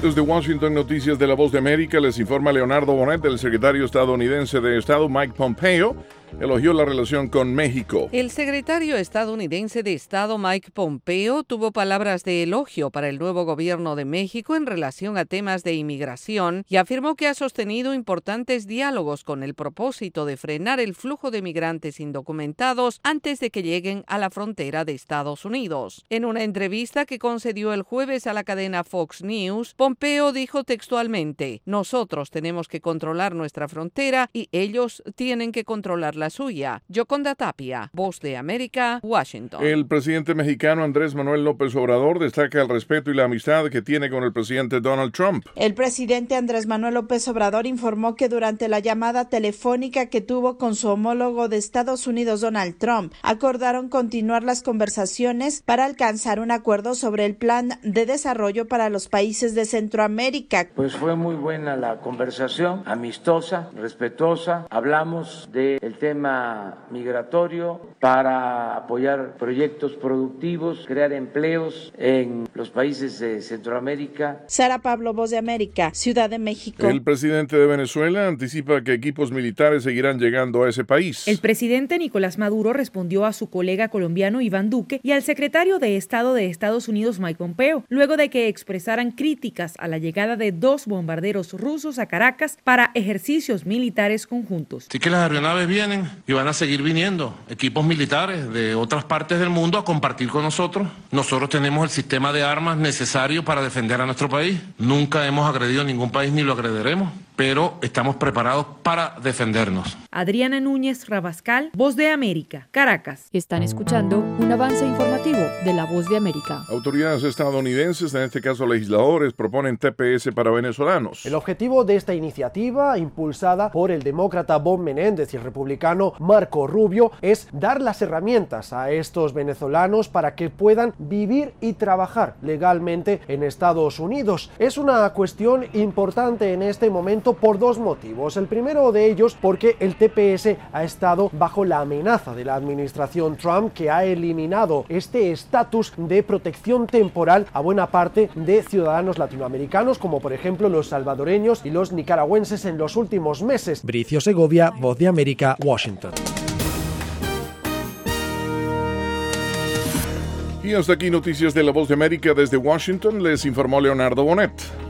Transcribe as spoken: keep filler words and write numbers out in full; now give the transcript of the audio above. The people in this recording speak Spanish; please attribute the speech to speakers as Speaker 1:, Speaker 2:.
Speaker 1: desde Washington, noticias de La Voz de América, les informa Leonardo Bonet. El secretario estadounidense de Estado Mike Pompeo elogió la relación con México.
Speaker 2: El secretario estadounidense de Estado Mike Pompeo tuvo palabras de elogio para el nuevo gobierno de México en relación a temas de inmigración y afirmó que ha sostenido importantes diálogos con el propósito de frenar el flujo de migrantes indocumentados antes de que lleguen a la frontera de Estados Unidos. En una entrevista que concedió el jueves a la cadena Fox News, Pompeo dijo textualmente: "Nosotros tenemos que controlar nuestra frontera y ellos tienen que controlar la suya". Yoconda Tapia, Voz de América, Washington.
Speaker 1: El presidente mexicano Andrés Manuel López Obrador destaca el respeto y la amistad que tiene con el presidente Donald Trump.
Speaker 3: El presidente Andrés Manuel López Obrador informó que durante la llamada telefónica que tuvo con su homólogo de Estados Unidos, Donald Trump, acordaron continuar las conversaciones para alcanzar un acuerdo sobre el plan de desarrollo para los países de Centroamérica.
Speaker 4: Pues fue muy buena la conversación, amistosa, respetuosa. Hablamos del tema tema migratorio para apoyar proyectos productivos, crear empleos en los países de Centroamérica.
Speaker 3: Sara Pablo, Voz de América, Ciudad de México.
Speaker 1: El presidente de Venezuela anticipa que equipos militares seguirán llegando a ese país.
Speaker 5: El presidente Nicolás Maduro respondió a su colega colombiano Iván Duque y al secretario de Estado de Estados Unidos Mike Pompeo, luego de que expresaran críticas a la llegada de dos bombarderos rusos a Caracas para ejercicios militares conjuntos.
Speaker 6: Así que las aeronaves vienen y van a seguir viniendo equipos militares de otras partes del mundo a compartir con nosotros. Nosotros tenemos el sistema de armas necesario para defender a nuestro país. Nunca hemos agredido a ningún país ni lo agrederemos, pero estamos preparados para defendernos.
Speaker 5: Adriana Núñez Rabascal, Voz de América, Caracas.
Speaker 7: Están escuchando un avance informativo de La Voz de América.
Speaker 1: Autoridades estadounidenses, en este caso legisladores, proponen T P S para venezolanos.
Speaker 8: El objetivo de esta iniciativa, impulsada por el demócrata Bob Menéndez y el republicano Marco Rubio, es dar las herramientas a estos venezolanos para que puedan vivir y trabajar legalmente en Estados Unidos. Es una cuestión importante en este momento por dos motivos. El primero de ellos porque el T P S ha estado bajo la amenaza de la administración Trump, que ha eliminado este estatus de protección temporal a buena parte de ciudadanos latinoamericanos, como por ejemplo los salvadoreños y los nicaragüenses en los últimos meses.
Speaker 9: Bricio Segovia, Voz de América, Washington.
Speaker 1: Y hasta aquí noticias de La Voz de América desde Washington, les informó Leonardo Bonet.